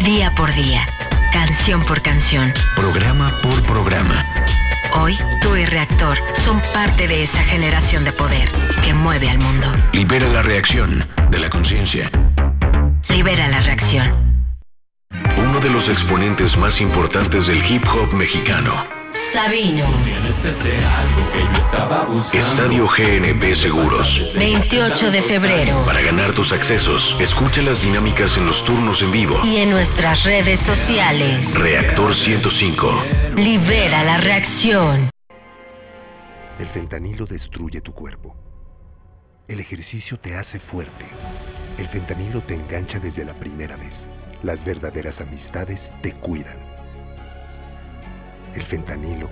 Día por día, canción por canción, programa por programa. Hoy, tú y Reactor son parte de esa generación de poder que mueve al mundo. Libera la reacción de la conciencia. Libera la reacción. Uno de los exponentes más importantes del hip hop mexicano. Sabino. Estadio GNP Seguros. 28 de febrero. Para ganar tus accesos, escucha las dinámicas en los turnos en vivo. Y en nuestras redes sociales. Reactor 105. Libera la reacción. El fentanilo destruye tu cuerpo. El ejercicio te hace fuerte. El fentanilo te engancha desde la primera vez. Las verdaderas amistades te cuidan. El fentanilo